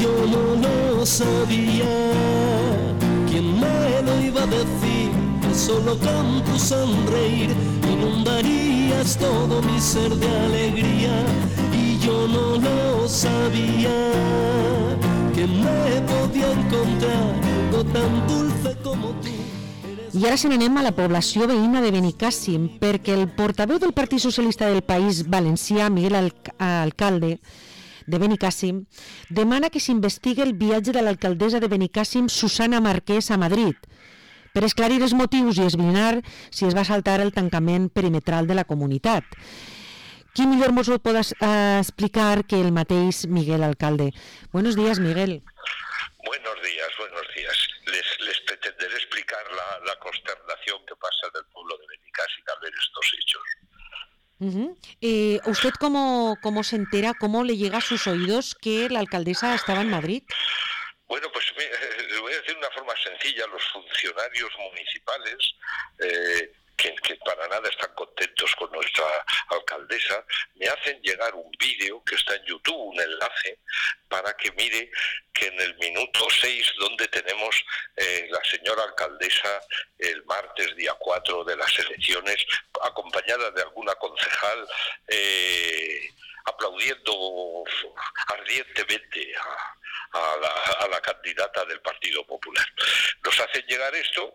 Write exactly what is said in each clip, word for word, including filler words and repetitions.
yo no lo sabía. ¿Quién me lo iba a decir? Que solo con tu sonreír inundarías todo mi ser de alegría. Y yo no lo sabía, que me podía encontrar algo tan dulce como tú. I ara se n'anem a la població veïna de Benicàssim, perquè el portaveu del Partit Socialista del País Valencià, Miguel Al- Alcalde, de Benicàssim, demana que s'investigui el viatge de l'alcaldessa de Benicàssim, Susana Marquès, a Madrid, per esclarir els motius i esbrinar si es va saltar el tancament perimetral de la comunitat. Qui millor mos ho pot eh, explicar que el mateix Miguel Alcalde? Buenos días, Miguel. Buenos días, buenos días. Les, les pretenderé explicar la, la consternación que pasa en el pueblo de Benicàssim al ver estos hechos. Uh-huh. Eh, ¿Usted cómo, cómo se entera, cómo le llega a sus oídos que la alcaldesa estaba en Madrid? Bueno, pues me, les voy a decir de una forma sencilla. Los funcionarios municipales, eh, que, que para nada están contentos con nuestra alcaldesa, me hacen llegar un vídeo que está en YouTube, un enlace, para que mire que en el minuto seis, donde tenemos eh, la señora alcaldesa el martes día cuatro de las elecciones, acompañada de alguna concejal, eh, aplaudiendo ardientemente a, a, la, a la candidata del Partido Popular. Nos hacen llegar esto,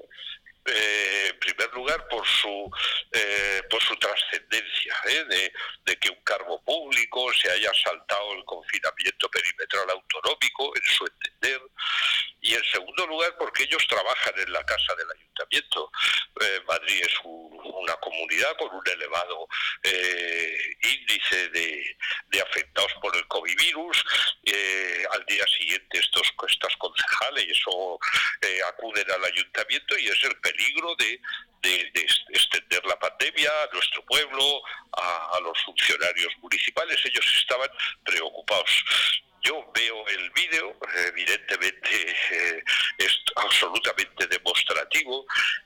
Eh, en primer lugar por su eh, por su trascendencia, ¿eh? de, de que un cargo público se haya saltado el confinamiento perimetral autonómico, en su entender, y en segundo lugar porque ellos trabajan en la casa del ayuntamiento. Eh, Madrid es un, una comunidad con un elevado eh, índice de, de afectados por el COVID-virus. Eh, al día siguiente estos estas concejales eso, eh, acuden al ayuntamiento y es el peligro de, de, de extender la pandemia a nuestro pueblo, a, a los funcionarios municipales. Ellos estaban preocupados. Yo veo el vídeo, evidentemente eh, es absolutamente demostrativo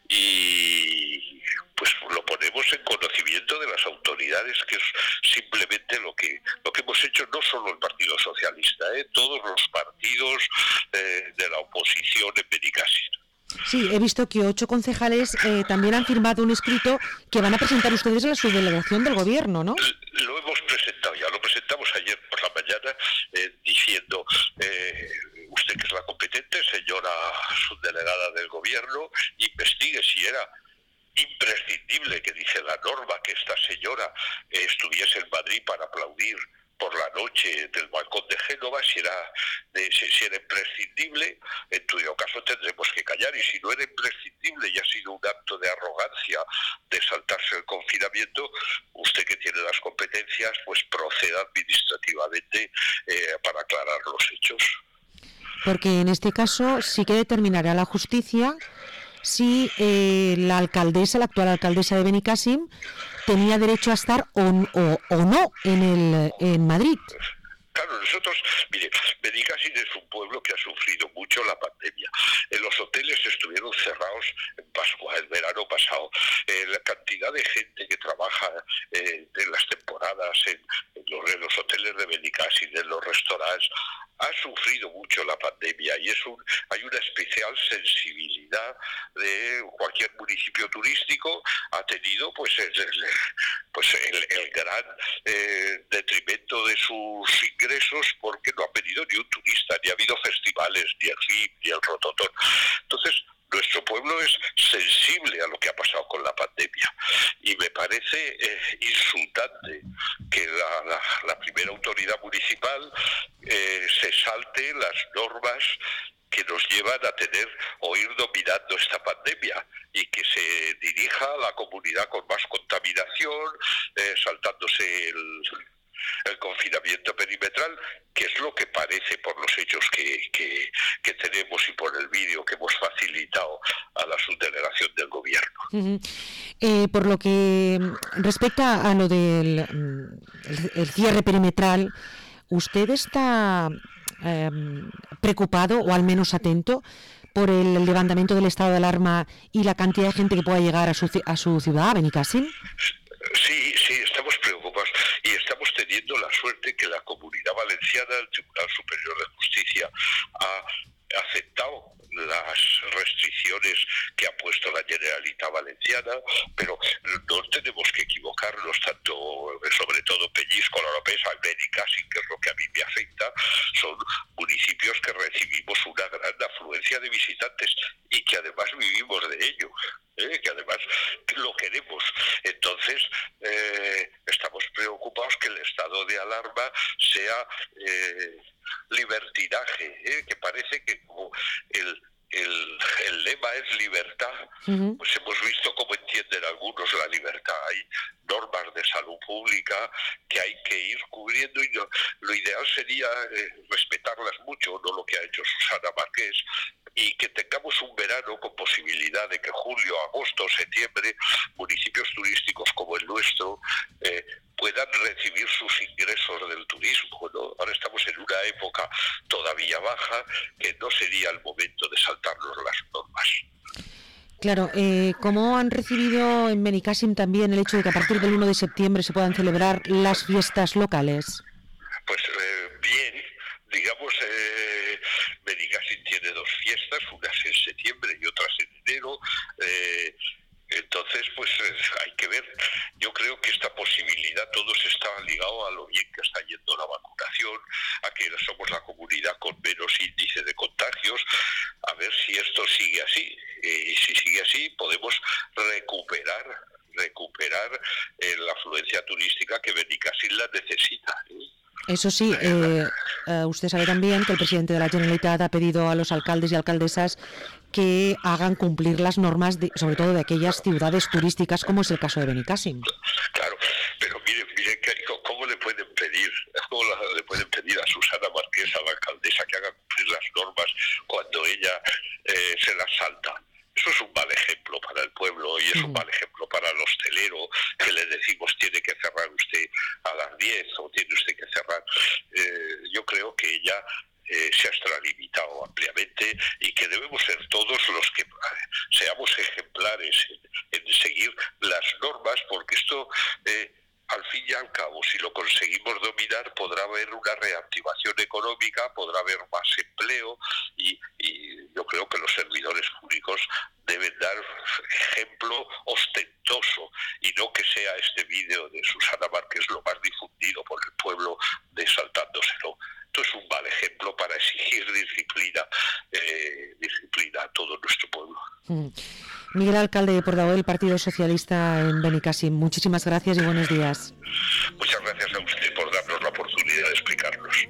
y pues lo ponemos en conocimiento de las autoridades, que es simplemente lo que lo que hemos hecho no solo el Partido Socialista, eh, todos los partidos eh, de la oposición en Benicàssim. Sí, he visto que ocho concejales eh, también han firmado un escrito que van a presentar ustedes a la subdelegación del gobierno, ¿no? Lo hemos presentado ya, lo presentamos ayer por la mañana eh, diciendo, eh, usted que es la competente, señora subdelegada del gobierno, investigue si era imprescindible, que dice la norma, que esta señora eh, estuviese en Madrid para aplaudir por la noche del balcón de Génova, si era, de, si, si era imprescindible. En todo caso tendremos que callar, y si no era imprescindible y ha sido un acto de arrogancia de saltarse el confinamiento, usted que tiene las competencias, pues proceda administrativamente eh, para aclarar los hechos. Porque en este caso sí que determinará la justicia si eh, la alcaldesa, la actual alcaldesa de Benicàssim, tenía derecho a estar o, o, o no en el en Madrid. Claro, nosotros, mire, Benicàssim es un pueblo que ha sufrido mucho la pandemia. En los hoteles estuvieron cerrados en Pascua, el verano pasado. Eh, la cantidad de gente que trabaja eh, en las temporadas en, en, los, en los hoteles de Benicàssim, en los restaurantes, ha sufrido mucho la pandemia, y es un, hay una especial sensibilidad de cualquier municipio turístico. Ha tenido pues el, pues el, el gran eh, detrimento de sus ingresos, porque no ha venido ni un turista, ni ha habido festivales, ni el R I M, ni el Rototón. Entonces, nuestro pueblo es sensible a lo que ha pasado con la pandemia, y me parece eh, insultante que la, la, la primera autoridad municipal eh, se salte las normas que nos llevan a tener o ir dominando esta pandemia, y que se dirija a la comunidad con más contaminación, eh, saltándose el... el confinamiento perimetral, que es lo que parece por los hechos que, que, que tenemos y por el vídeo que hemos facilitado a la subdelegación del gobierno. Uh-huh. Eh, por lo que respecta a lo del el, el cierre perimetral, ¿usted está eh, preocupado o al menos atento por el levantamiento del estado de alarma y la cantidad de gente que pueda llegar a su, a su ciudad, a Benicàssim? Sí, sí, estamos preocupados, y estamos teniendo la suerte que la Comunidad Valenciana, el Tribunal Superior de Justicia, ha aceptado las restricciones que ha puesto la Generalitat Valenciana, pero no tenemos que equivocarnos tanto, sobre todo Peñíscola, Oropesa, Benicàssim, que es lo que a mí me afecta, son municipios que recibimos una gran afluencia de visitantes y que además vivimos de ello, ¿eh? que además lo queremos. Entonces, eh, estamos preocupados que el estado de alarma sea eh, libertinaje, ¿eh? que parece que como el El, el lema es libertad, uh-huh. pues hemos visto cómo entienden algunos la libertad. Hay normas de salud pública que hay que ir cubriendo y lo, lo ideal sería eh, respetarlas mucho, no lo que ha hecho Susana Márquez, y que tengamos un verano con posibilidad de que julio, agosto, septiembre, municipios turísticos como el nuestro eh, puedan recibir sus ingresos del turismo, ¿no? Ahora estamos en una época todavía baja, que no sería el momento de saltarnos las normas. Claro, eh, ¿cómo han recibido en Benicàssim también el hecho de que a partir del uno de septiembre se puedan celebrar las fiestas locales? Pues eh, bien, digamos, eh, Benicàssim tiene dos fiestas, unas en septiembre y otras en enero, eh, entonces pues eh, hay que ver. Yo creo que esta posibilidad, todos está ligado a lo bien que está yendo la vacunación, a que somos la comunidad con menos índice de contagios, a ver si esto sigue así, eh, y si sigue así podemos recuperar recuperar eh, la afluencia turística que Benicàssim la necesita, ¿eh? Eso sí, eh, eh, usted sabe también que el presidente de la Generalitat ha pedido a los alcaldes y alcaldesas que hagan cumplir las normas, de, sobre todo de aquellas ciudades turísticas, como es el caso de Benicàssim. Claro, pero mire, mire cómo le pueden pedir, cómo le pueden pedir a Susana Márquez, a la alcaldesa, que haga cumplir las normas cuando ella eh, se las salta. Eso es un mal ejemplo para el pueblo y es un mal ejemplo para el hostelero, que le decimos tiene que cerrar usted a las diez o tiene usted que cerrar. Eh, yo creo que ella eh, se ha extralimitado ampliamente y que debemos ser todos los que seamos ejemplares en, en seguir las normas, porque esto... Eh, al fin y al cabo, si lo conseguimos dominar, podrá haber una reactivación económica, podrá haber más empleo y, y yo creo que los servidores públicos deben dar ejemplo ostentoso y no que sea este vídeo de Susana Márquez lo más difundido por el pueblo de saltándoselo. Esto es un mal ejemplo para exigir disciplina, eh, disciplina a todo nuestro pueblo. Mm. Miguel, alcalde portavoz del Partido Socialista en Benicàssim, muchísimas gracias y buenos días. Muchas gracias a usted por darnos la oportunidad de explicarnos.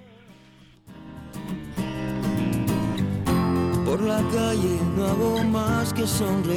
Por la calle no hago más que sonreír.